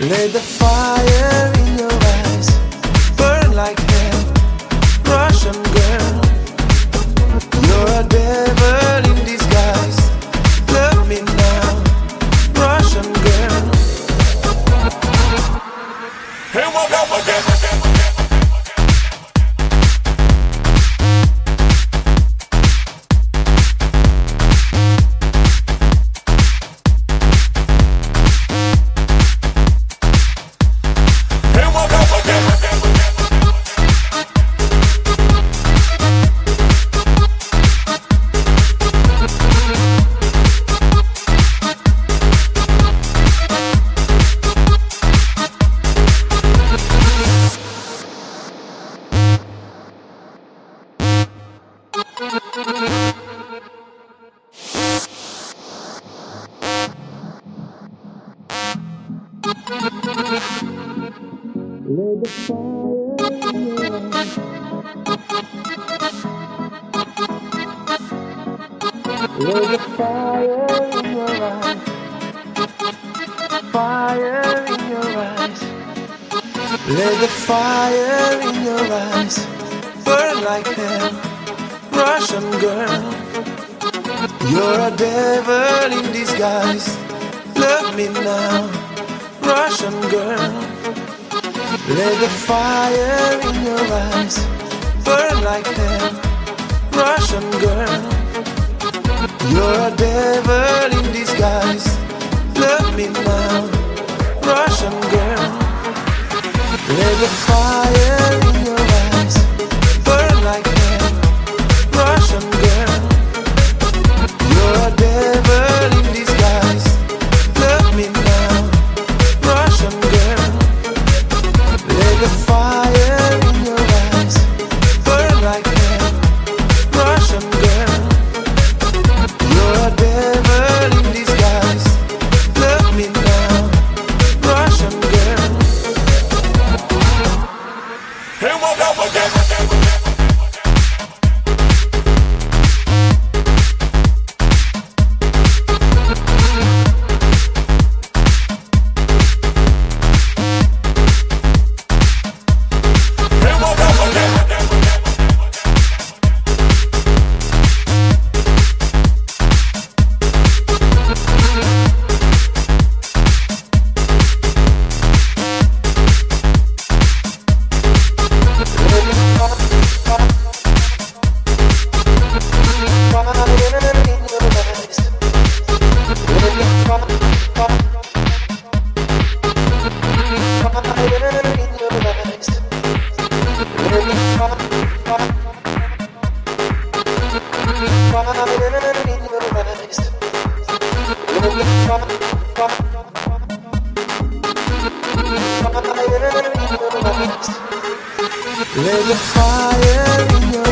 Let the fire in your eyes burn like hell, Russian girl. You're a devil in disguise. Love me now, Russian girl. Here we go again. Let the fire in your eyes. Let the fire in your eyes. Fire in your eyes. Let the fire in your eyes burn like hell, Russian girl. You're a devil in disguise. Love me now, Russian girl. Let the fire in your eyes burn like hell, Russian girl. You're a devil in disguise. Love me now, Russian girl. Let the fire in your eyes burn like hell, Russian girl. You're a devil in disguise. Love me now, Russian girl. Let the fire in your eyes burn like hell, Russian girl. You're a devil in disguise. Love me now, Russian girl. Here we go again. Let the fire in your